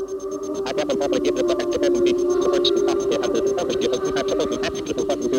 I definitely probably give it a look at the movie. So much stuff here. I'm just probably give it. I'm supposed to have to do what we do.